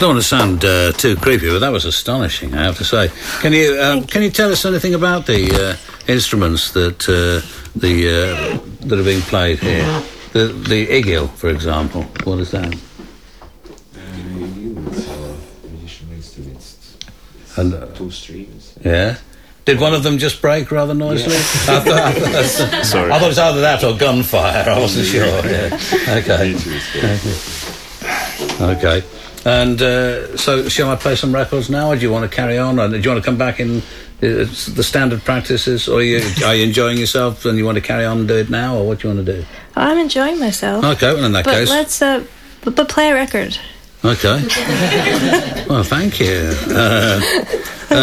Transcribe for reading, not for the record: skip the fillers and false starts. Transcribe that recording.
don't want to sound too creepy, but that was astonishing, I have to say. Can you tell us anything about the instruments that that are being played here? The igil, for example. What is that? Traditional instruments. And 2 strings. yeah. Did one of them just break rather noisily? Yeah. Sorry. I thought it was either that or gunfire. I wasn't sure. Yeah. Okay. Okay. And so, shall I play some records now, or do you want to carry on? Or do you want to come back in the standard practices, or are you enjoying yourself and you want to carry on and do it now, or what do you want to do? I'm enjoying myself. Okay, well, in that case. Let's but play a record. Okay. Well, thank you.